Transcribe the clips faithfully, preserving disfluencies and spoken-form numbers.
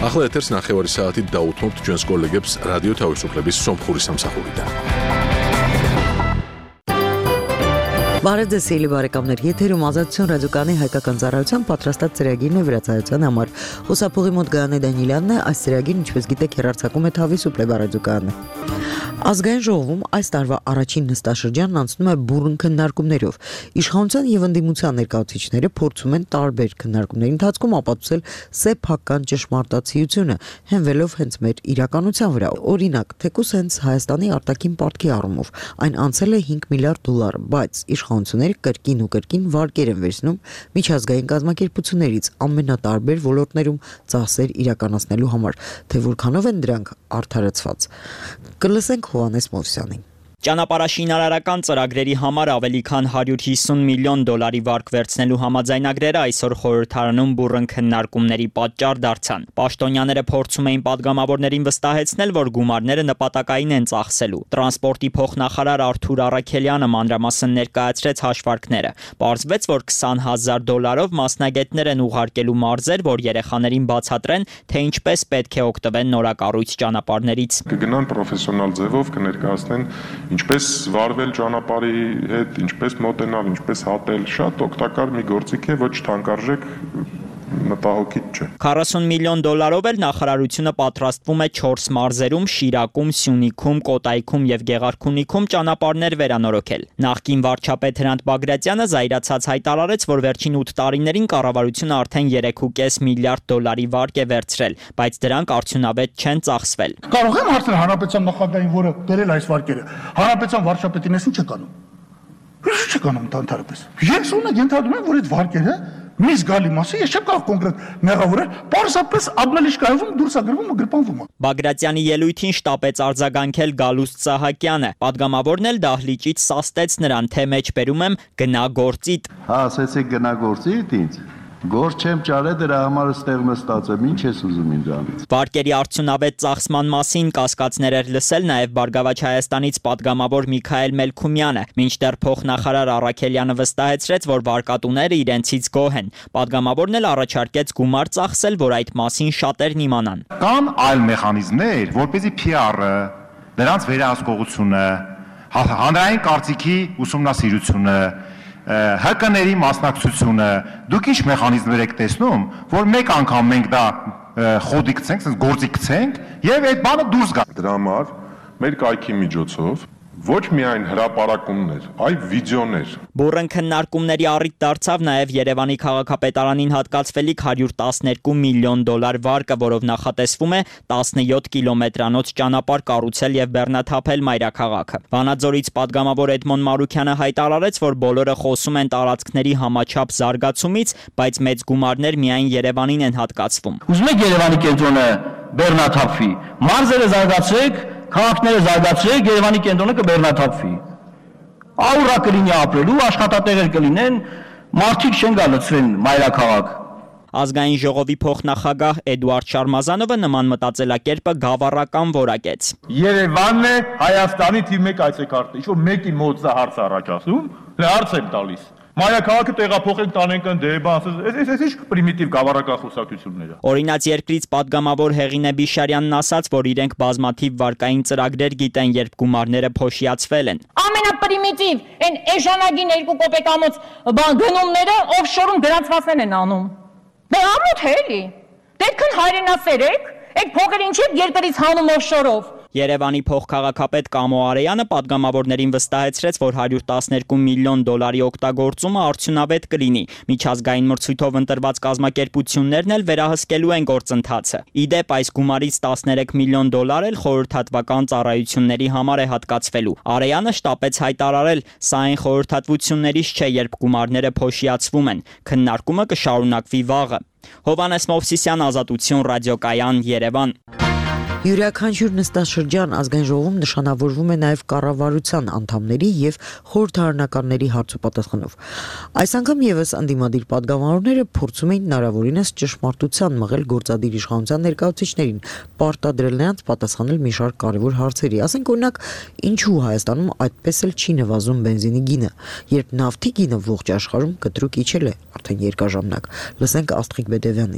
ახლა ეთერს ნახევარი საათით დაუთმობთ ჩვენს კოლეგებს რადიო თავისუფლების სომხური სამსახურიდან. Բարեձեզ բարեկամներ, եթերում ազատություն ռադիոկայանի հայկական ծառայության պատրաստած ծրագիրն է վերացայության համար։ Ուսապողի մոտ Գայանե Դանիելյանն է, այս ծրագիրն ինչպես գիտեք հեռարձակում է Თავისუფლება ռադիոկայանը։ Ազգային ժողովում այս տարվա առաջին նստաշրջանն անցնում է բուռն քննարկումներով։ Իշխանության եւ ընդդիմության ներկայացուցիչները փորձում են տարբեր քննարկումների ընթացքում ապացուցել սեփական ճշմարտացիությունը, հենվելով հենց մեր իրականության վրա։ Օրինակ, թեկուզ հենց Հայաստանի արտաքին պարտքի առումով այն անցել է հինգ միլիարդ դոլար, բայց իշխանությունները կրկին ու կրկին վարկեր են վերցնում միջազգային կազմակերպություններից ամենատարբեր ոլորտներում ծախսեր իրականացնելու համար, թե որքանով են դրանք արդարացված։ Կլսենք Հովհաննես Մովսյանին։ Ճանապարհաշինարարական ծրագրերի համար ավելի քան հարյուր հիսուն միլիոն դոլարի վարկ վերցնելու համաձայնագրերը այսօր խորհրդարանում բուռն քննարկումների պատճառ դարձան։ Պաշտոնյաները փորձում էին падգամավորներին վստահեցնել, որ գումարները նպատակային են ծախսելու։ Տրանսպորտի փոխնախարար Արթուր Առաքելյանը մանրամասն ներկայացրեց հաշվարկները։ Պարզվեց, որ քսան հազար դոլարով մասնագետներ են ուղարկելու մարզեր, որ երեխաներին բացատրեն, թե ինչպես պետք է օգտվեն նորակառույց ճանապարհներից։ Կգնան պրոֆեսիոնալ ձևով կներկայացնեն ինչպես վարվել ճանապարհի հետ, ինչպես մոտենալ, ինչպես հատել, շատ օգտակար մի գործիք է, ոչ թանկարժեք, մտահոգիչ չէ։ քառասուն միլիոն դոլարով էլ նախարարությունը պատրաստվում է չորս մարզերում՝ Շիրակում, Սյունիքում, Կոտայքում եւ Գեղարքունիքում ճանապարհներ վերանորոգել։ Նախկին վարչապետ Հրանտ Բագրատյանը զայրացած հայտարարեց, որ վերջին ութ տարիներին կառավարությունը արդեն երեք կόμma պենս միլիարդ դոլարի վարկ է վերցրել, բայց դրանք արդյունավետ չեն ծախսվել։ Կարող եմ հարցնել հանրապետության նախագահին, որը բերել այս վարկերը։ Հանրապետության վարչապետին էս ինչ է կանում։ Ինչ է կանում ընդհանրապես։ Ես ունեմ ենթադրում եմ, որ այդ վարկերը մի զգալի մասը ես չեմ կարող կոնկրետ մեղավորել, պարզապես ադմելիշկայում դուրս ագրվում ու գրպանվում է։ Բագրատյանի ելույթին շտապեց արձագանքել Գալուստ Սահակյանը։ Պատգամավորն էլ դահլիճից սաստեց նրան, թե մեջ բերում եմ գնա գործիդ։ Հա, ասեցեք գնա գործիդ ինձ։ Գործ չեմ ճարել, դրա համար ստեղ նստած եմ, ինչ ես ուզում ինձանից։ Վարկերի արդյունավետ ծախսման մասին կասկածներ էր լսել նաև Բարգավաճ Հայաստանից պատգամավոր Միքայել Մելքումյանը, մինչդեռ փոխնախարար Առաքելյանը վստահեցրեց, որ վարկատուները իրենցից գոհ են։ Պատգամավորն էլ առաջարկեց գումար ծախսել, որ այդ մասին շատերն իմանան։ Կան այլ մեխանիզմներ, որպեսզի Փի Ար-ը, դրանց վերահսկողությունը, հանրային կարծիքի ուսումնասիրությունը, Հ Կ-ների մասնակցությունը, դուք ինչ մեխանիզմներ եք տեսնում, որ մեկ անգամ մենք դա խոդի գցենք, գործի գցենք եւ այդ բանը դուրս գա։ Դրա համար մեր կայքի միջոցով ոչ միայն հրապարակումներ, այլ վիդեոներ։ Բուռն քննարկումների առիթ դարձավ նաև Երևանի քաղաքապետարանին հատկացվելիք հարյուր տասներկու միլիոն դոլար վարկը, որով նախատեսվում է տասնյոթ կիլոմետրանոց ճանապարհ կառուցել եւ բեռնաթափել մայրաքաղաքը։ Վանաձորից պատգամավոր Էդմոն Մարուքյանը հայտարարեց, որ բոլորը խոսում են տարածքների համաչափ զարգացումից, բայց մեծ գումարներ միայն Երևանին են հատկացվում։ Ուզում եք Երևանի կենտրոնը բեռնաթափվի, մարզերը զարգացրեք, քաղաքները զարգացրեք, Երևանի կենտրոնը կբեռնաթափվի։ Աուրա կլինի ապրելու, աշխատատեղեր կլինեն, մարդիկ չեն գա լցվեն մայրաքաղաք։ Ազգային ժողովի փոխնախագահ Էդուարդ Շարմազանովը նման մտածելակերպը գավառական որակեց։ Երևանն է Հայաստանի թիվ մեկ այցեքարտը, ինչ որ մեկի մոտ է հարց առաջացում, հարց եմ տալիս։ Մայրաքաղաքը տեղափոխենք տանենք ընդդեմ, այս այս ինչ պրիմիտիվ գավառական խոսակցություններ է։ Օրինաց երկրից պատգամավոր Հեղինե Բիշարյանն ասաց, որ իրենք բազմաթիվ վարկային ծրագրեր գիտեն, երբ գումարները փոշիացվել են։ Ամենապրիմիտիվ այն էժանագին երկու կոպեկանոց բան գնումները օֆշորում գրանցվածներ են անում։ Դա ամոթ է էլի։ Դեպքն հայրենասեր եք, այդ փողերը ինչի երկրից հանում օֆշորով։ Երևանի փոխքաղաքապետ Կամո Արեյանը պատգամավորներին վստահեցրեց, որ հարյուր տասներկու միլիոն դոլարի օգտագործումը արդյունավետ կլինի։ Միջազգային մրցույթով ընտրված կազմակերպություններն էլ վերահսկելու են գործընթացը։ Իդեպ այս գումարից տասներեք միլիոն դոլար էլ խորհրդատվական ծառայությունների համար է հատկացվելու։ Արեյանը շտապեց հայտարարել, սա այն խորհրդատվություններից չէ, երբ գումարները փոշիացվում են։ Քննարկումը կշարունակվի վաղը։ Հովհաննես Մովսիսյան, Ազատություն, ռադիոկայան, Երևան։ Յուրաքանչյուր նստաշրջան ազգային ժողովում նշանավորվում է նաև կառավարության անդամների եւ խորհրդարանականների հարցուպատասխանով։ Այս անգամ եւս ընդդիմադիր պատգամավորները փորձում էին հնարավորինս ճշմարտության մղել գործադիր իշխանության ներկայացուցիչներին, պարտադրել նրանց պատասխանել մի շարք կարևոր հարցերի, ասենք օրինակ, ինչու Հայաստանում այդպես էլ չի նվազում բենզինի գինը, երբ նավթի գինը ողջ աշխարհում կտրուկ իջել է արդեն երկար ժամանակ։ Լսենք Աստղիկ Բեդևյանին։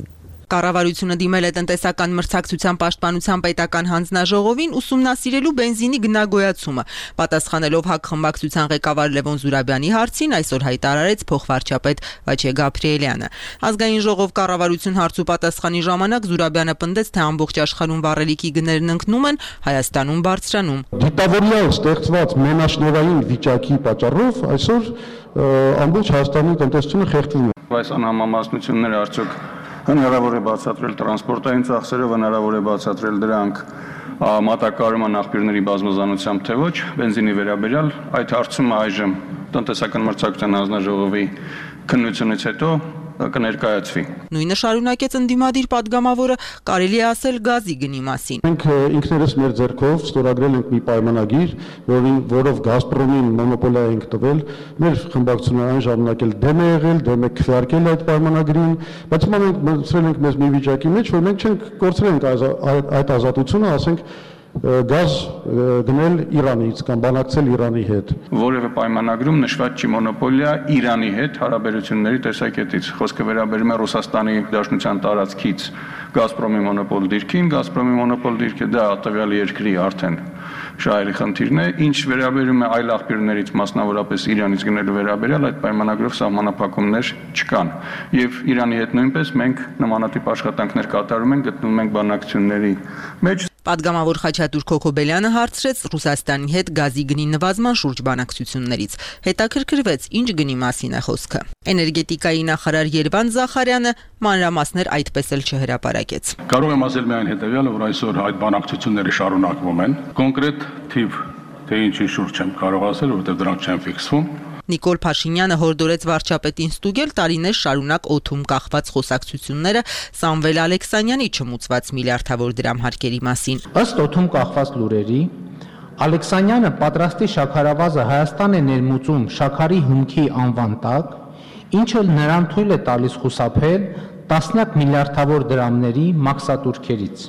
Կառավարությունը դիմել է տնտեսական մրցակցության պաշտպանության պետական հանձնաժողովին ուսումնասիրելու բենզինի գնագոյացումը։ Պատասխանելով ՀԱԿ խմբակցության ղեկավար Լևոն Զուրաբյանի հարցին այսօր հայտարարեց փոխվարչապետ Վաչե Գաբրիելյանը։ Ազգային ժողով կառավարություն հարցու պատասխանի ժամանակ Զուրաբյանը պնդեց, թե ամբողջ աշխարհում վառելիքի գներն ընկնում են, Հայաստանում բարձրանում։ Դիտավորյալ ստեղծված մենաշնորհային վիճակի պատճառով այսօր ամբողջ Հայաստանի տնտեսությունը խեղդվում է։ Այս անհամամասնությունները արդյոք հնարավոր է բացատրել տրանսպորտային ծախսերով, հնարավոր է բացատրել դրանք մատակարարման աղբյուրների բազմազանությամբ, թե ոչ, բենզինի վերաբերյալ այդ հարցումը այժմ տնտեսական մրցակցության հանձնաժողովի քննությունից հետո կներկայացվի։ Նույնը շարունակեց ընդդիմադիր падգամավորը, կարելի է ասել գազի գնի մասին։ Մենք ինքներս մեր ձեռքով ստորագրել ենք մի պայմանագիր, որին որով Գազպրոմին մոնոպոլիա ենք տվել, մեր խմբակցությունը այն ժամանակ էլ դեմ է եղել, դեմ է քվեարկել այդ պայմանագրին, բայց հիմա մենք մտցրել ենք մեզ մի վիճակի մեջ, որ մենք չենք կորցրել ենք այդ ազատությունը, ասենք գազ գնել Իրանից կամ բանակցել Իրանի հետ։ Որևէ պայմանագրում նշված չի մոնոպոլիա Իրանի հետ հարաբերությունների տեսակետից։ Խոսքը վերաբերում է Ռուսաստանի Դաշնության տարածքից Գազպրոմի մոնոպոլ դիրքին, Գազպրոմի մոնոպոլ դիրքը դա տվյալ երկրի արդեն շահերի խնդիրն է, ինչ վերաբերում է այլ աղբյուրներից, մասնավորապես Իրանից գնելու վերաբերյալ, այդ պայմանագրով սահմանափակումներ չկան։ Եվ Իրանի հետ նույնպես մենք նմանատիպ աշխատանքներ կատարում ենք, գտնվում ենք բանակցությունների մեջ։ Պատգամավոր Խաչատուր Քոքոբելյանը հարցրեց Ռուսաստանի հետ գազի գնի նվազման շուրջ բանակցություններից։ Հետաքրքրվեց, ինչ գնի մասին է խոսքը։ Էներգետիկայի նախարար Երվան Զախարյանը մանրամասներ այդպես էլ չհրապարակեց։ Կարող եմ ասել միայն հետևյալը, որ այսօր այդ բանակցությունները շարունակվում են։ Կոնկրետ թիվ թե ինչի շուրջ չեմ կարող ասել, որովհետև դրանք չեն ֆիքսվում։ Նիկոլ Փաշինյանը հորդորեց վարչապետին ստուգել տարիներ շարունակ օդում կախված խոսակցությունները Սամվել Ալեքսանյանի չմուծված միլիարդավոր դրամ հարկերի մասին։ Ըստ օդում կախված լուրերի, Ալեքսանյանը պատրաստի շաքարավազը Հայաստան է ներմուծում շաքարի հումքի անվան տակ, ինչը նրան թույլ է տալիս խուսափել տասնյակ միլիարդավոր դրամների մաքսատուրքերից։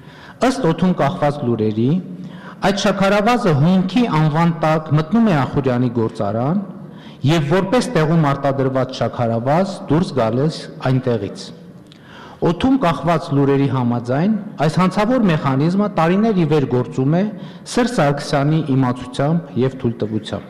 Ըստ օդում կախված լուրերի, այդ շաքարավազը հումքի անվան տակ մտնում է Ախուրյանի գործարան եւ որպես տեղում արտադրված շաքարավազ դուրս գալիս այնտեղից։ Օդում կախված լուրերի համաձայն այս հանցավոր մեխանիզմը տարիներ ի վեր գործում է Սերժ Սարգսյանի իմացությամբ եւ թույլտվությամբ։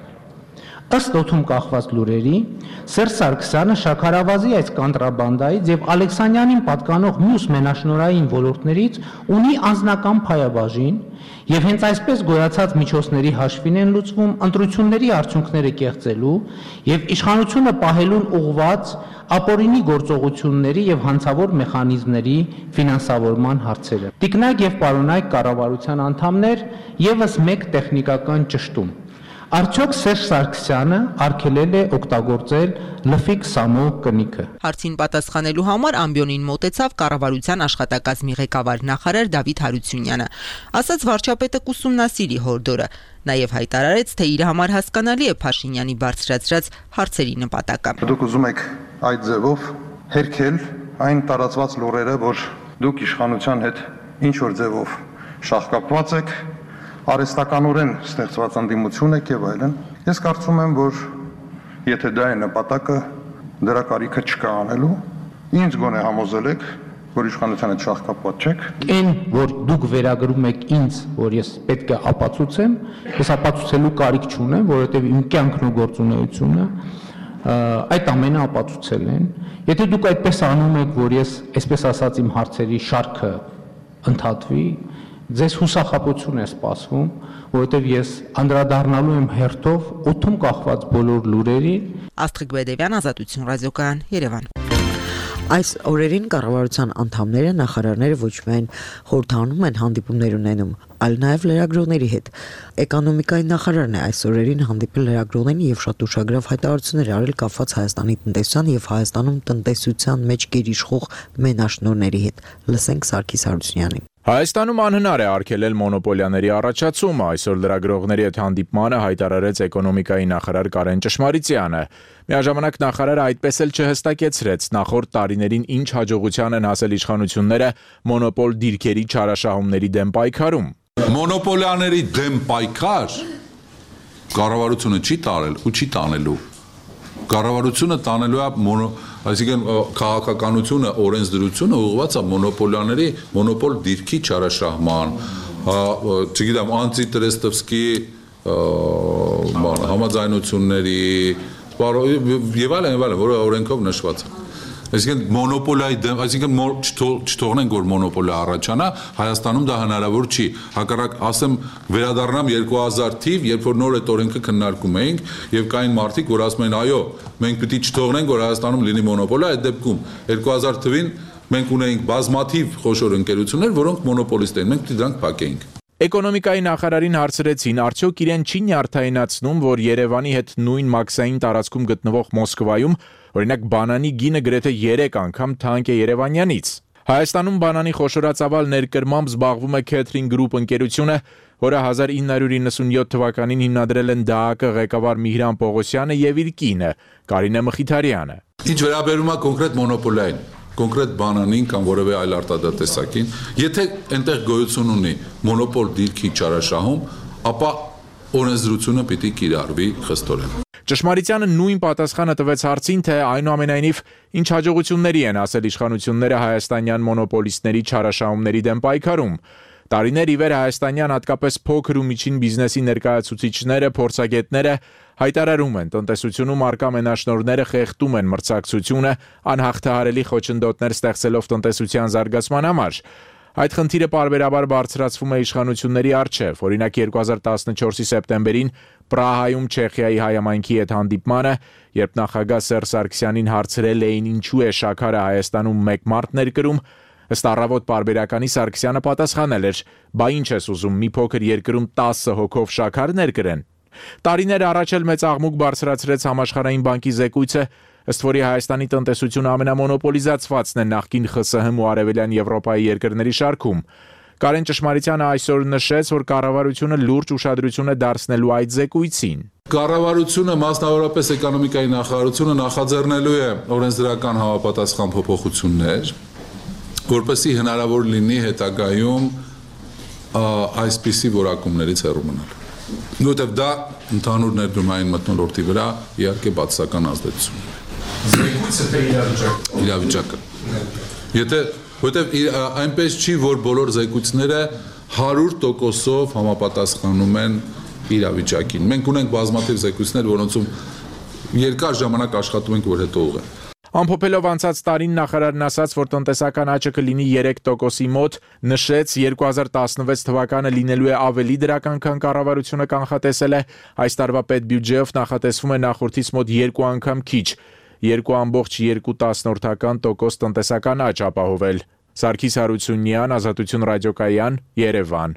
Ըստ օդում կախված լուրերի, Սերժ Սարգսյանը շաքարավազի այս կանտրաբանդայից եւ Ալեքսանյանին պատկանող մյուս մենաշնորհային ոլորտներից ունի անձնական փայաբաժին եւ հենց այսպես գոյացած միջոցների հաշվին են լուծվում ընտրությունների արդյունքները կեղծելու եւ իշխանությունը պահելուն ուղղված ապօրինի գործողությունների եւ հանցավոր մեխանիզմների ֆինանսավորման հարցերը։ Տիկնակ եւ պարոնայք կառավարության անդամներ եւս մեկ տեխնիկական ճշտում։ Արդյոք Սերժ Սարգսյանը արգելել է օգտագործել լֆիկ Սամո կնիքը։ Հարցին պատասխանելու համար ամբիոնին մոտեցավ կառավարության աշխատակազմի ղեկավար նախարար Դավիթ Հարությունյանը։ Ասաց վարչապետը կուսումնասիրի հորդորը, նաև հայտարարեց, թե իր համար հասկանալի է Փաշինյանի բարձրացրած հարցերի նպատակը։ Դուք ուզում եք այդ ձևով հերքել այն տարածված լուրերը, որ դուք իշխանության հետ ինչ որ ձևով շահկապված եք, արհեստականորեն ստեղծված անդիմություն եք եւ այլն։ Ես կարծում եմ, որ եթե դա է նպատակը, դրա կարիքը չկա անելու։ Ինձ գոնե համոզել եք, որ իշխանության հետ շահկապված չեք։ Այն, որ դուք վերագրում եք ինձ, որ ես պետք է ապացուցեմ, ես ապացուցելու կարիք չունեմ, որովհետեւ իմ կյանքն ու գործունեությունը այդ ամենը ապացուցել են։ Եթե դուք այդպես անում եք, որ ես, այսպես ասած, իմ հարցերի շարքը ընդհատվի, ձեզ հուսախաբություն է սպասվում, որովհետև ես անդրադառնալու եմ հերթով օդում կախված բոլոր լուրերին։ Աստղիկ Բեդևյան, Ազատություն ռադիոկայան, Երևան։ Այս օրերին կառավարության անդամները, նախարարները ոչ միայն խորհրդանում են հանդիպումներ ունենում, այլ նաև լրագրողների հետ։ Էկոնոմիկայի նախարարն է այս օրերին հանդիպել լրագրողներին եւ շատ ուշագրավ հայտարարություններ արել կապված Հայաստանի տնտեսության եւ Հայաստանում տնտեսության մեջ գերիշխող մենաշնորհների հետ։ Լսենք Սարգիս Հարությունյանին։ Հայաստանում անհնար է արգելել մոնոպոլիաների առաջացումը, այսօր լրագրողների հետ հանդիպմանը հայտարարեց էկոնոմիկայի նախարար Կարեն Ճշմարիցյանը։ Միաժամանակ նախարարը այդպես էլ չհստակեցրեց նախորդ տարիներին ինչ հաջողության են հասել իշխանությունները մոնոպոլ դիրքերի չարաշահումների դեմ պայքարում։ Մոնոպոլիաների դեմ պայքար կառավարությունը չի տարել ու չի տանելու։ Կառավարությունը տանելու է մոնո Այսինքն քաղաքականությունը, օրենսդրությունը ուղղված է մոնոպոլիաների, մոնոպոլ դիրքի չարաշահման, չգիտեմ, անտիտրեստովսկի համաձայնությունների եւ այլն եւ այլն, որը օրենքով նշված է։ Այսինքն մոնոպոլիայի դեմ, այսինքն չթողնենք, որ մոնոպոլիա առաջանա, Հայաստանում դա հնարավոր չի։ Հակառակ, ասեմ, վերադառնամ երկու հազար թիվ, երբ որ նոր այդ օրենքը քննարկում էինք, եւ կային մարդիկ, որ ասում էին, այո, մենք պիտի չթողնենք, որ Հայաստանում լինի մոնոպոլիա, այդ դեպքում երկու հազար թվին մենք ունեինք բազմաթիվ խոշոր ընկերություններ, որոնք մոնոպոլիստ էին, մենք պիտի դրանք փակեինք։ Էկոնոմիկայի նախարարին հարցրեցին, արդյոք իրեն չի նյարդայնացնում, որ Երևանի հետ նույն մաքսային տարածքում գտնվող Մոսկվայում, օրինակ, բանանի գինը գրեթե երեք անգամ թանկ է Երևանյանից։ Հայաստանում բանանի խոշորածավալ ներկրմամբ զբաղվում է Catering Group ընկերությունը, որը հազար ինը հարյուր իննսունյոթ թվականին հիմնադրել են ԴԱԱԿ ղեկավար Միհրան Պողոսյանը եւ իր կինը Կարինե Մխիթարյանը։ Ինչ վերաբերում է կոնկրետ մոնոպոլիային, կոնկրետ բանանին կամ որևէ այլ արտադատեսակին, եթե այնտեղ գոյություն ունի մոնոպոլ դիրքի չարաշահում, ապա օրենսդրությունը պիտի կիրառվի խստորեն։ Ճշմարությանը նույն պատասխանը տվեց հարցին, թե այնուամենայնիվ ինչ հաջողությունների են ասել իշխանությունները հայաստանյան մոնոպոլիստների չարաշահումների դեմ պայքարում։ Տարիներ ի վեր հայաստանյան հատկապես փոքր ու միջին բիզնեսի ներկայացուցիչները, փորձագետները հայտարարում են, տնտեսությունում արկա մենաշնորհները խեղդում են մրցակցությունը, անհաղթահարելի խոչընդոտներ ստեղծելով տնտեսության զարգացման համար։ Այդ խնդիրը պարբերաբար բարձրացվում է իշխանությունների առջև, օրինակ երկու հազար տասնչորսի սեպտեմբերին Պրահայում Չեխիայի հայամայնքի հետ հանդիպմանը, երբ նախագահ Սերժ Սարգսյանին հարցրել էին ինչու է շաքարը Հայաստանում մեկ մարդ ներկրում, ըստ առավոտ պարբերականի Սարգսյանը պատասխանել էր. «Բա ինչ ես ուզում, մի փոքր երկրում տասը հոգով շաքար ներկրեն»։ Տարիներ առաջ էլ մեծ աղմուկ բարձրացրեց Համաշխարհային բանկի զեկույցը, ըստ որի Հայաստանի տնտեսությունը ամենամոնոպոլիզացվածն է նախկին ԽՍՀՄ ու Արևելյան Եվրոպայի երկրների շարքում։ Կարեն Ճշմարությանը այսօր նշեց, որ կառավարությունը լուրջ ուշադրություն է դարձնելու այդ զեկույցին։ Կառավարությունը, մասնավորապես էկոնոմիկայի նախարարությունը նախաձեռնելու է օրենսդրական համապատասխան փոփոխություններ, որպեսզի հնարավոր լինի հետագայում այսպիսի որակումներից հեռու մնալ։ Որտեւ դա ընդհանուր ներդրումային մթնոլորտի վրա իհարկե բացասական ազդեցություն ունի։ Զեկույցը թե իրավիճակը։ Իրավիճակը։ Եթե որտեւ այնպես չի, որ բոլոր զեկույցները հարյուր տոկոսով համապատասխանում են իրավիճակին։ Մենք ունենք բազմաթիվ զեկույցներ, որոնցում երկար ժամանակ աշխատում ենք, որ հետո ուղղեն։ Ամփոփելով անցած տարին նախարարն ասաց, որ տնտեսական աճը կլինի երեք տոկոսի մոտ, նշեց երկու հազար տասնվեց թվականը լինելու է ավելի դրական, քան կառավարությունը կանխատեսել է, այս տարվա պետբյուջեով նախատեսվում է նախորդից մոտ երկու անգամ քիչ, երկու ամբողջ երկու տոկոս տնտեսական աճ ապահովել։ Սարգիս Հարությունյան, Ազատություն ռադիոկայան, Երևան։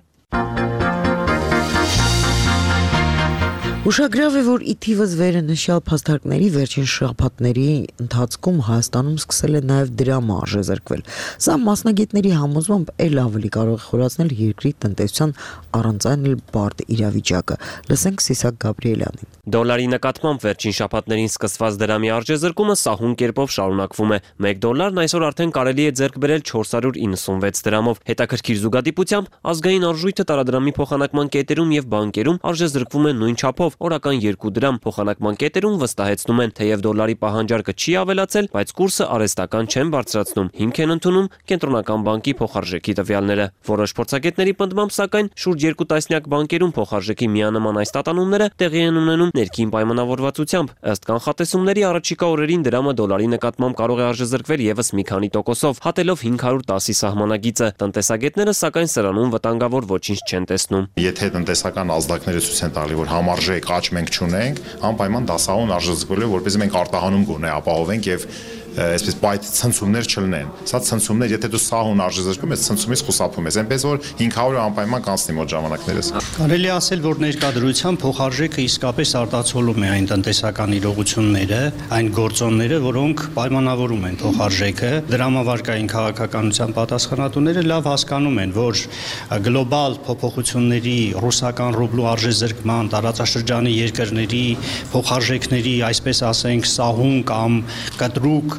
Ուշագրավ է, որ ի թիվս վերը նշյալ փաստարկների վերջին շաբաթների ընթացքում Հայաստանում սկսել է նաև դրամը արժեզրկվել։ Սա մասնագետների համոզմամբ ել ավելի կարող է խորացնել երկրի տնտեսության առանց այն էլ բարդ իրավիճակը։ Լսենք Սիսակ Գաբրիելյանին։ Դոլարի նկատմամբ վերջին շաբաթներին սկսված դրամի արժեզրկումը սահուն կերպով շարունակվում է։ մեկ դոլարն այսօր արդեն կարելի է ձեռք բերել չորս հարյուր իննսունվեց դրամով։ Հետաքրքիր զուգադիպությամբ ազգային արժույթը տարադրամի փոխանակման կետերում եւ բանկերում արժեզրկվում է նույն չափով, օրական երկու դրամ փոխանակման կետերում վստահեցնում են, թեև դոլարի պահանջարկը չի ավելացել, բայց կուրսը արհեստական չեն բարձրացնում։ Հիմք են ընդունում կենտրոնական բանկի փոխարժեքի տվյալները։ Որոշ փորձագետների պնդմամբ, սակայն, շուրջ երկու տասնյակ բանկերում փոխարժեքի միանման այս տատանումները տեղի են ունենում ներքին պայմանավորվածությամբ։ Ըստ կանխատեսումների առաջիկա օրերին դրամը դոլարի նկատմամբ կարող է արժեզրկվել եւս մի քանի տոկոսով, հատելով հինգ հարյուր տասի սահմանագիծը։ Տնտեսագետները սակայն սրանում վտանգավոր ոչինչ չեն տեսնում։ Եթե տնտեսական ազդակները ցույց են տալի, որ համարժեք աճ մենք չունենք, անպայման դա սահուն արժեզրկվելու է, որպեսզի մենք արտահանում գոնե ապահովենք եւ այսպես բայտ ցնցումներ չլինեն։ Սա ցնցումներ, եթե դու սահուն արժեզրկում ես, ցնցումից խուսափում ես, այնպես որ հինգ հարյուրը անպայման կանցնի մոտ ժամանակներս։ Կարելի ասել, որ ներկայությամբ փոխարժեքը իսկապես արտացոլում է այն տնտեսական իրողությունները, այն գործոնները, որոնք պայմանավորում են փոխարժեքը։ Դրամավարկային քաղաքականության պատասխանատուները լավ հասկանում են, որ գլոբալ փոփոխությունների, ռուսական ռուբլու արժեզրկման, տարածաշրջանի երկրների փոխարժեքների, այսպես ասենք, սահուն կամ կտրուկ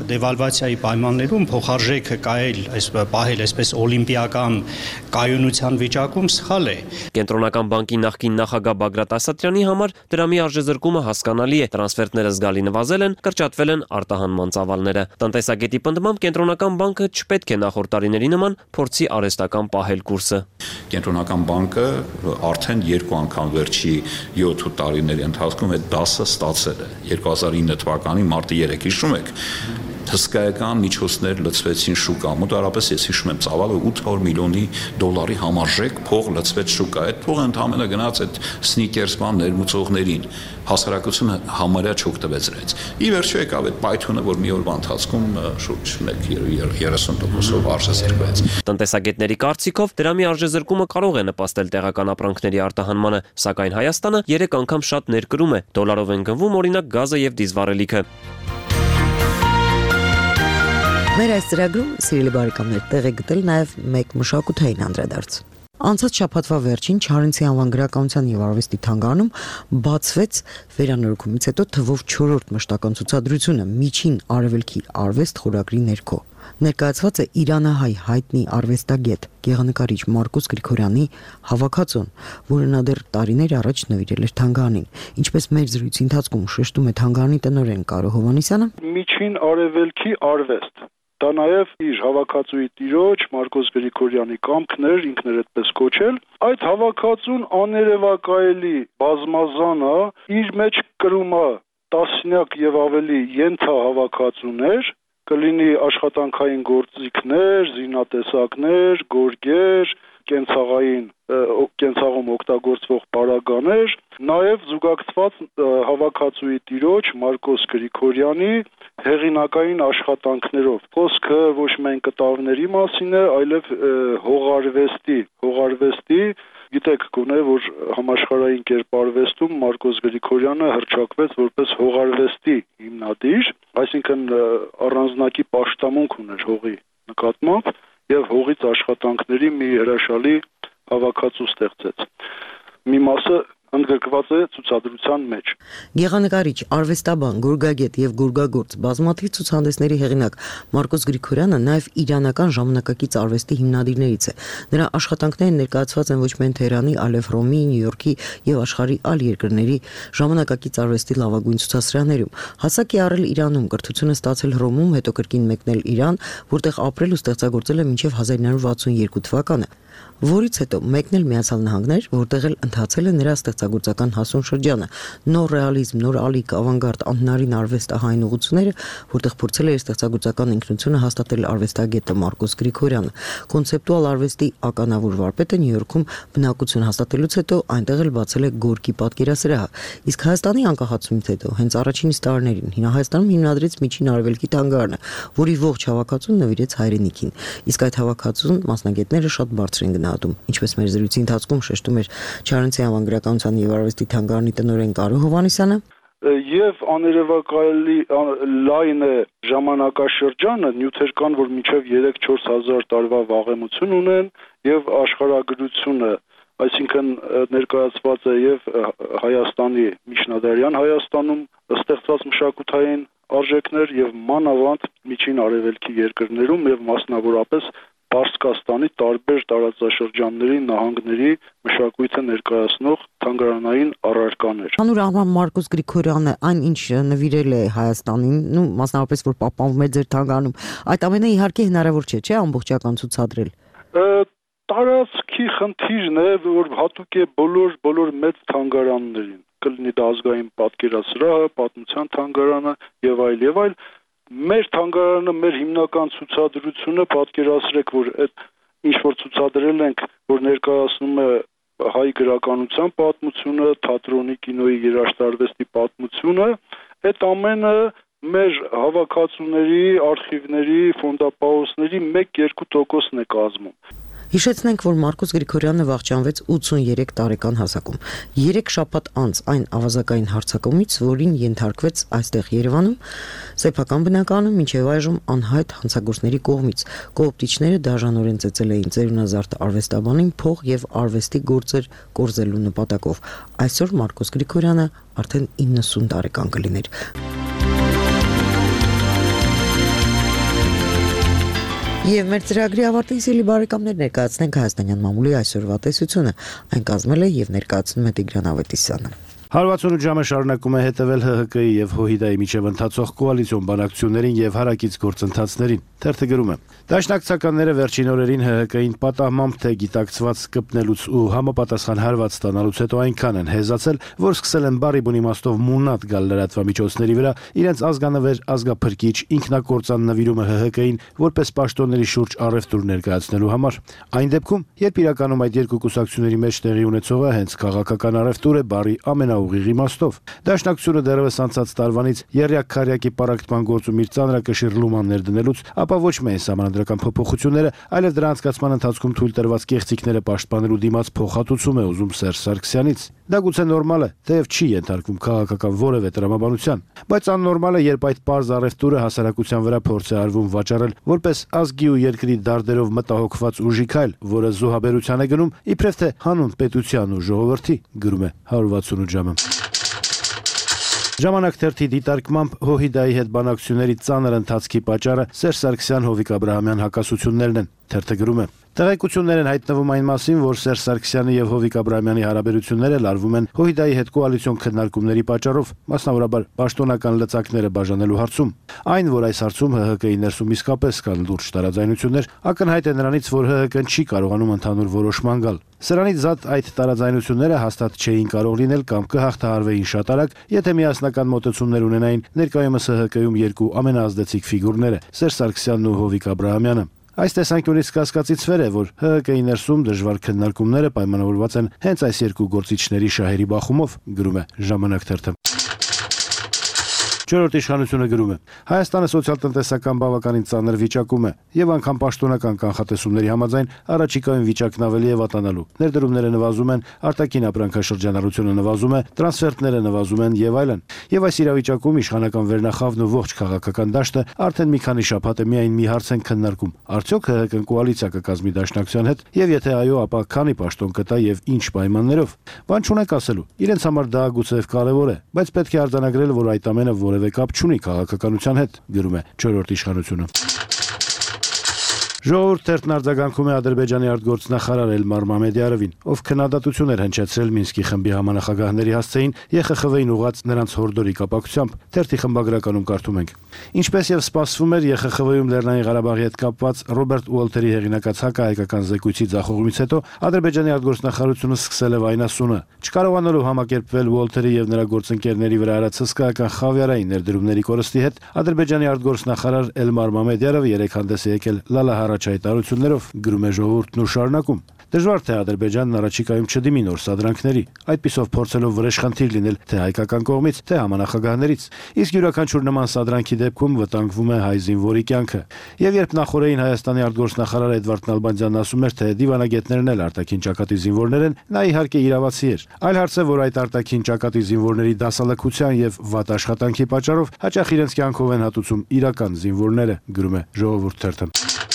դեվալվացիայի պայմաններում փոխարժեքը կայել, այս պահել այսպես օլիմպիական կայունության վիճակում սխալ է։ Կենտրոնական բանկի նախկին նախագահ Բագրատ Ասատրյանի համար դրամի արժեզրկումը հասկանալի է, տրանսֆերտները զգալի նվազել են, կրճատվել են արտահանման ծավալները։ Տնտեսագետի պնդմամբ կենտրոնական բանկը չպետք է նախորդ տարիների նման փորձի արհեստական պահել կուրսը։ Կենտրոնական բանկը արդեն երկու անգամ վերջի յոթ տարիների ընթացքում այդ դասը ստացել է։ երկու հազար ինը թվականի մարտի երեքը հիշում եք, հսկայական միջոցներ լցվեցին շուկա, մոտավորապես ես հիշում եմ ծավալը ութ հարյուր միլիոնի դոլարի համարժեք փող լցվեց շուկա։ Այդ փողը ընդհանրապես գնաց այդ սնիկերսման ներմուծողներին, հասարակությունը համարյա չօգտվեց դրանից։ Ի վերջո եկավ այդ պայթյունը, որ մի օրվա ընթացքում շուրջ երեսուն տոկոսով արժեզրկվեց։ Տնտեսագետների կարծիքով դրամի արժեզրկումը կարող է նպաստել տեղական ապրանքների արտահանմանը, սակայն Հայաստանը երեք անգամ շատ ներկրում է, դոլարով են գնվում օրինակ գազը եւ դիզվառելիքը։ Մեր այս ծրագրում, սիրելի բարեկամներ, տեղ է գտել նաև մեկ մշակութային անդրադարձ։ Անցած շաբաթվա վերջին Չարենցի անվան գրականության եւ արվեստի թանգարանում բացվեց վերանորոգումից հետո թվով չորրորդ մշտական ցուցադրությունը Միջին Արևելքի արվեստ խորագրի ներքո։ Ներկայացված է իրանահայ հայտնի արվեստագետ, գեղանկարիչ Մարկոս Գրիգորյանի հավաքածուն, որը նա դեռ տարիներ առաջ նվիրել էր թանգարանին։ Ինչպես մեր զրույցի ընթացքում շեշտում է թանգարանի տնօրեն Կարո Հովհաննիսյանը, Միջին Արևելքի արվեստ դա նաև իր հավաքածուի տիրոջ Մարկոս Գրիգորյանի կամքն էր, ինքն էր այդպես կոչել։ Այդ հավաքածուն աներևակայելի բազմազան է, իր մեջ կրում է տասնյակ եւ ավելի ենթահավաքածուներ, կլինի աշխատանքային գործիքներ, զինատեսակներ, գորգեր, կենցաղային կենցաղում օգտագործվող պարագաներ, նաև զուգակցված հավաքածուի տիրոջ Մարկոս Գրիգորյանի հեղինակային աշխատանքներով։ Խոսքը ոչ միայն կտավների մասին է, այլև հողարվեստի, հողարվեստի, գիտեք գոնե, որ համաշխարհային կերպարվեստում Մարկոս Գրիգորյանը հռչակվեց որպես հողարվեստի հիմնադիր, այսինքն առանձնակի պաշտամունք ուներ հողի նկատմամբ եւ հողից աշխատանքների մի հրաշալի հավաքածու ստեղծեց։ Մի մասը ընդգրկված է ցուցադրության մեջ։ Գեղանկարիչ, արվեստաբան, գորգագետ եւ գորգագործ բազմաթիվ ցուցահանդեսների հեղինակ Մարկոս Գրիգորյանը նաեւ իրանական ժամանակակից արվեստի հիմնադիրներից է։ Նրա աշխատանքները ներկայացված են ոչ միայն Թեհրանի, այլև Ռոմի, Նյու Յորքի եւ աշխարհի այլ երկրների ժամանակակից արվեստի լավագույն ցուցասրահներում։ Հասակ է առել Իրանում, կրթությունը ստացել Հռոմում, հետո կրկին մեկնել Իրան, որտեղ ապրել ու ստեղծագործել է մինչև հազար ինը հարյուր վաթսուն երկու թվականը, որից հետո մեկնել Միացյալ Նահանգներ, որտեղ էլ ընթացել է նրա ստեղծագործական հասուն շրջանը, նոր ռեալիզմ, նոր ալիք, ավանգարդ, անհնարին արվեստը հայն ուղղությունները, որտեղ փորձել է իր ստեղծագործական ինքնությունը հաստատել արվեստագետը Մարկոս Գրիգորյանը, կոնցեպտուալ արվեստի ականավոր վարպետը Նյու Յորքում բնակություն հաստատելուց հետո այնտեղ էլ բացել է Գորկի պատկերասրահը, իսկ Հայաստանի անկախացումից հետո հենց առաջին իսկ տարիներին Հայաստանում հիմնադրեց Միջին Արևելքի թանգարանը, որի ողջ հավաքածուն նվիրեց հայրենիքին, իսկ այդ հավաքածուն մասնագետները շատ բարձր են գնահատում, ինչպես մեր զրույցի ընթացքում շեշտում էր Չարենցի անվան գրականության եւ արվեստի թանգարանի տնօրեն Կարո Հովհաննիսյանը։ Եվ աներևակայելի լայն է ժամանակաշրջանը, նյութեր կան, որ մինչև երեք-չորս հազար տարվա վաղեմություն ունեն եւ աշխարհագրությունը, այսինքն ներկայացված է եւ Հայաստանի միջնադարյան Հայաստանում ստեղծված մշակութային արժեքներ եւ մանավանդ Միջին Արևելքի երկրներում եւ մասնավորապես Պարսկաստանի տարբեր տարածաշրջանների նահանգների մշակույթը ներկայացնող թանգարանային առարկաներ։ Անուր Արման Մարկոս Գրիգորյանը այն ինչ նվիրել է Հայաստանին, նու մասնավորապես որ պահպանվում է ձեր թանգարանում, այդ ամենը իհարկե հնարավոր չէ, չէ՞, ամբողջական ցուցադրել։ Տարածքի խնդիրն է, որ հատուկ է բոլոր բոլոր մեծ թանգարաններին, կլինի դա ազգային պատկերասրահը, պատմության թանգարանը եւ այլ եւ այլ։ Մեր թանգարանը, մեր հիմնական ցուցադրությունը, պատկերացրեք, որ այդ ինչ որ ցուցադրել ենք, որ ներկայացնում է հայ գրականության պատմությունը, թատրոնի, կինոյի, երաժշտարվեստի պատմությունը, այդ ամենը մեր հավաքածուների, արխիվների, ֆոնդապահոցների մեկ-երկու տոկոսն է կազմում։ Հիշեցնենք, որ Մարկոս Գրիգորյանը վախճանվեց ութսուններեք տարեկան հասակում։ Երեք շաբաթ անց այն ավազակային հարձակումից, որին ենթարկվեց այստեղ Երևանում, սեփական բնակարանում, մինչև այժմ անհայտ հանցագործների կողմից։ Կոոպտիչները դաժանորեն ծեծել էին ծերունազարդ արվեստաբանին փող եւ արվեստի գործեր կորզելու նպատակով։ Այսօր Մարկոս Գրիգորյանը արդեն իննսուն տարեկան կլիներ։ Եվ մեր ծրագրի ավարտին սիրելի բարեկամներ ներկայացնենք Հայաստանյան մամուլի այսօրվա տեսությունը։ Այն կազմել է եւ ներկայացնում է Տիգրան Ավետիսյանը։ հարվածունութ ժամը շարունակում է հետևել Հ Հ Կի եւ Հոհիդայի միջև ընթացող կոալիցիոն բանակցություններին եւ հարակից գործընթացներին։ Թերթը գրում է. Դաշնակցականները վերջին օրերին Հ Հ Կին պատահմամբ թե գիտակցված կպնելուց ու համապատասխան հարված ստանալուց հետո այնքան են հեզացել, որ սկսել են բարի բուն իմաստով մունատ գալ լրատվամիջոցների վրա իրենց ազգանվեր ազգափրկիչ ինքնակործան նվիրումը Հ Հ Կին որպես պաշտոնների շուրջ առևտուր ներկայացնելու համար։ Այն դեպքում, երբ իրականում այդ երկու կուսակցությունների մեջ տեղի ունեցողը հենց քաղաքական առևտուր է բարի ամենաուղիղ իմաստով։ Դաշնակցությունը դեռևս անցած տարվանից երրյակ քարյակի պարակտման գործում իր ծանրակշիռ լումաններ դնելուց, ապա ոչ միայն սահմանադրական փոփոխությունները, այլև դրա անցկացման ընթացքում թույլ տրված կեղծիքները պաշտպանելու դիմաց փոխհատուցում է ուզում Սերժ Սարգսյանից։ Դա գուցե նորմալ է, թեև չի ենթարկվում քաղաքական որևէ տրամաբանության, բայց աննորմալ է, երբ այդ պարզ առևտուրը հասարակության վրա փորձ է արվում վաճառել որպես ազգի ու երկրի դարդերով մտահոգված ուժի քայլ, որը զոհաբերության է գնում իբրև թե հանուն պետության ու ժողովրդի, գրում է հարյուր վաթսունութ ժամը։ Ժամանակ թերթի դիտարկմամբ Հոհիդայի հետ բանակցությունների ծանր ընթացքի պատճառը Սերժ Սարգսյան-Հովիկ Աբրահամյան հակասություններն են։ Թերթը գրում է. Տեղեկություններ են հայտնվում այն մասին, որ Սերժ Սարգսյանի եւ Հովիկ Աբրահամյանի հարաբերությունները լարվում են Հոհիդայի հետ կոալիցիոն քննարկումների պատճառով, մասնավորաբար պաշտոնական լծակները բաժանելու հարցում։ Այն, որ այս հարցում Հ Հ Կի ներսում իսկապես կան լուրջ տարաձայնություններ, ակնհայտ է նրանից, որ Հ Հ Կն չի կարողանում ընդհանուր որոշման գալ։ Սրանից զատ այդ տարաձայնությունները հաստատ չէին կարող լինել կամ կհաղթահարվեին շատ արագ, եթե միասնական մոտեցումներ ունենային ներկայումս Հ Հ Կում երկու ամենաազդեցիկ ֆիգուրները՝ Սերժ Սարգսյանն ու Հովիկ Աբրահամյանը։ Այս տեսանկյունից կասկածից վեր է, որ Հ Հ Կի ներսում դժվար քննարկումները պայմանավորված են հենց այս երկու գործիչների շահերի բախումով, գրում է Ժամանակ թերթը։ Չորրորդ իշխանությունը գրում է. Հայաստանը սոցիալ-տնտեսական բավականին ծանր վիճակում է եւ անգամ պաշտոնական կանխատեսումների համաձայն առաջիկայում վիճակն ավելի է վատանալու։ Ներդրումները նվազում են, արտաքին ապրանքաշրջանառությունը նվազում է, տրանսֆերտները նվազում են եւ այլն։ Եվ այս իրավիճակում իշխանական վերնախավն ու ողջ քաղաքական դաշտը արդեն մի քանի շաբաթ է միայն մի հարց են քննարկում. արդյոք Հ Հ Կն կոալիցիա կկազմի Դաշնակցության հետ եւ եթե այո, ապա քանի պաշտոն կտա եւ ինչ պայմաններով։ Բան չունեք ասելու։ Իրենց համար դա գուցեև կարեւոր է, բայց պետք է արձանագրել, որ այդ ամենը որևէ կապ չունի քաղաքականության հետ, գրում է չորրորդ իշխանությունը։ Ժողովուրդ թերթն արձագանքում է Ադրբեջանի արտգործնախարար Էլմար Մամեդյարովին, ով քննադատություն էր հնչեցրել Մինսկի խմբի համանախագահների հասցեին Ե Խ Խ V-ին ուղղած նրանց հորդորի կապակցությամբ։ Թերթի խմբագրականում կարդում ենք. Ինչպես եւ սպասվում էր Ե Խ Խ V-ում Լեռնային Ղարաբաղի հետ կապված Ռոբերտ Ուոլթերի հեղինակած հակահայկական զեկույցի ձախողումից հետո Ադրբեջանի արտգործնախարարությունը սկսել է վայնասունը, չկարողանալով համակերպվել Ուոլթերի եւ նրա գործընկերների վրա արած հսկայական խավիարային ներդրումների կորստի հետ, Ադրբեջանի արտգործնախարար Էլմար Մամեդյարովը երեկ հանդես է եկել լալահար հայտարարություններով, գրում է Ժողովուրդն ու շարունակում. Դժվար թե Ադրբեջանն առաջիկայում չդիմի նոր սադրանքների, այդպիսով փորձելով վրեժխնդիր լինել թե հայկական կողմից, թե համանախագահներից։ Իսկ յուրաքանչյուր նման սադրանքի դեպքում վտանգվում է հայ զինվորի կյանքը։ Եվ երբ նախորդին Հայաստանի արտգործնախարար Էդվարդ Նալբանդյանն ասում էր, թե դիվանագետներն էլ արտաքին ճակատի զինվորներ են, նա իհարկե իրավացի էր։ Այլ հարց է, որ այդ արտաքին ճակատի զինվորների դասալքության եւ վատ աշխատանքի պատճառով հաճախ իրենց կյանքով են հատուցում իրական զինվորները, գրում է Ժողովուրդ թերթը։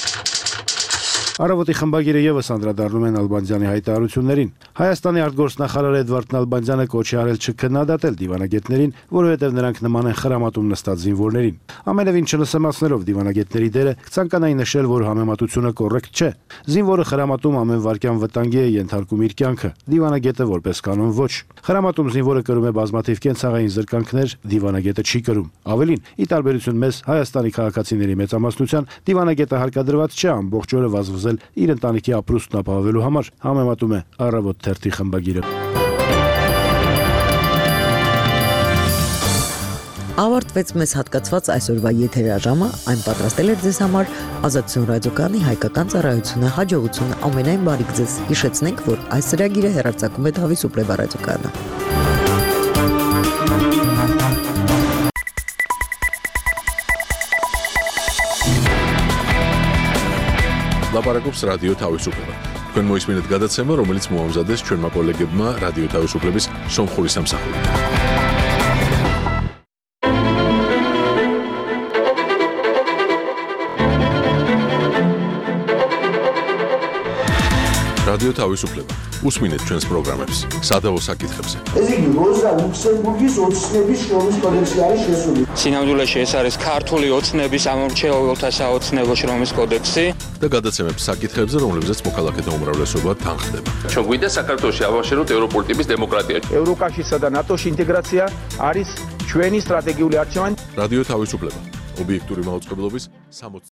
Առավոտի խմբագիրը եւս անդրադառնում է Նալբանդյանի հայտարարություններին։ Հայաստանի արտգործնախարար Էդվարդ Նալբանդյանը կոչ է արել չքննադատել դիվանագետներին, որովհետև նրանք նման են խրամատում նստած զինվորներին։ Ամենևին չնսեմացնելով դիվանագետների դերը, կցանկանայի նշել, որ համեմատությունը կոռեկտ չէ։ Զինվորը խրամատում ամեն վայրկյան վտանգի է ենթարկում իր կյանքը, դիվանագետը որպես կանոն ոչ։ Խրամատում զինվորը կրում է բազմաթիվ կենցաղային զրկանքներ, դիվանագետը չի կրում։ Ավելին, ի տարբերություն մեզ Հայաստանի քաղաքացիների մեծամասնության, դիվանագետը հարկադրված չէ ամբողջ օրը վազվզել իր ընտանիքի ապրուստն ապահովելու համար, համեմատում է Առավոտ թերթի խմբագիրը։ Ավարտվեց մեզ հատկացված այսօրվա եթերաժամը, այն պատրաստել էր ձեզ համար Ազատություն ռադիոկայանի հայկական ծառայությունը, հաջողություն, ամենայն բարիք ձեզ։ Հիշեցնենք, որ այս ծրագիրը հեռարձակում է Թավի Սուպրեբա ռադիոկայանը։ Լապարակոպս ռադիո Թավիսուպլեբը։ Քön მოისმინეთ გადაცემა, რომელიც მოამზადეს ჩვენმა კოლეგებმა რადიო თავისუფლების სომხური სამსახური. რადიო თავისუფლება. უსმინეთ ჩვენს პროგრამებს სადავო საკითხებზე. ეს იგი როზა ლუქსემბურგის ოცნების შრომის კოდექსი არის შესული. სინამდვილეში ეს არის ქართული ოცნების ამომრჩეველთა საოცნებო შრომის კოდექსი და გადაცემებს საკითხებზე, რომლებზეც მოქალაქეთა უმრავლესობა თანხდება. ჩვენ გვინდა საქართველოში ავაშენოთ ევროპული ტიპის დემოკრატია. ევროკავშირსა და ნატოში ინტეგრაცია არის ჩვენი სტრატეგიული არჩევანი. რადიო თავისუფლება. ობიექტური მაუწყებლობის სამოცდაათი